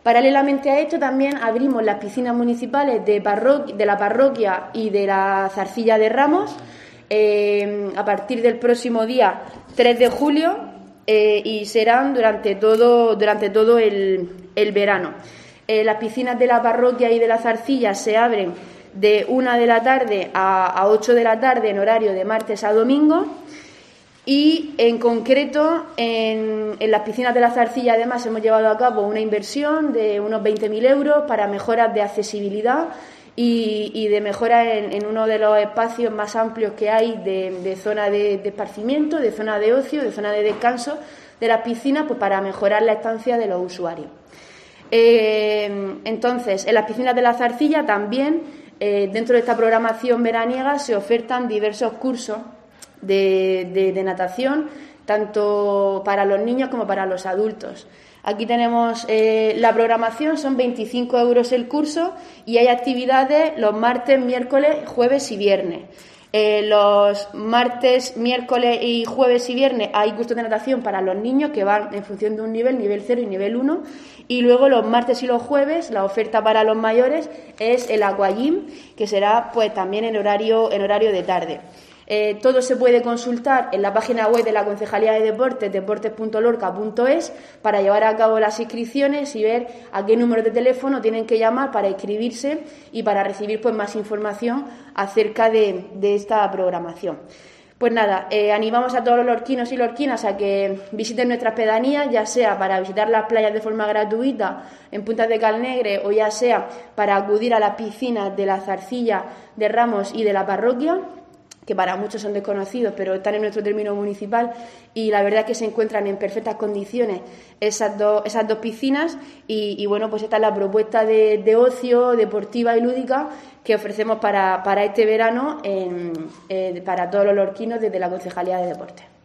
Paralelamente a esto también abrimos las piscinas municipales de la parroquia y de la Zarcilla de Ramos a partir del próximo día 3 de julio y serán durante todo el verano. Las piscinas de la parroquia y de la Zarcilla se abren de 1 de la tarde a 8 de la tarde en horario de martes a domingo. Y en concreto en las piscinas de la Zarcilla además hemos llevado a cabo una inversión de unos 20.000 euros para mejoras de accesibilidad y de mejora en uno de los espacios más amplios que hay de zona de esparcimiento, de zona de ocio, de zona de descanso de las piscinas, pues para mejorar la estancia de los usuarios. Entonces, en las piscinas de la Zarcilla también, dentro de esta programación veraniega, se ofertan diversos cursos de natación, tanto para los niños como para los adultos. Aquí tenemos la programación, son 25 euros el curso y hay actividades los martes, miércoles, jueves y viernes. Los martes, miércoles y jueves y viernes hay cursos de natación para los niños que van en función de un nivel 0 y nivel 1. Y luego los martes y los jueves la oferta para los mayores es el aquagym, que será pues también en horario de tarde. Todo se puede consultar en la página web de la Concejalía de Deportes, deportes.lorca.es, para llevar a cabo las inscripciones y ver a qué número de teléfono tienen que llamar para inscribirse y para recibir pues más información acerca de esta programación. Pues nada, animamos a todos los lorquinos y lorquinas a que visiten nuestras pedanías, ya sea para visitar las playas de forma gratuita en Puntas de Calnegre o ya sea para acudir a las piscinas de la Zarcilla de Ramos y de la parroquia, que para muchos son desconocidos, pero están en nuestro término municipal y la verdad es que se encuentran en perfectas condiciones esas dos piscinas y bueno, pues esta es la propuesta de ocio, deportiva y lúdica que ofrecemos para este verano para todos los lorquinos desde la Concejalía de Deportes.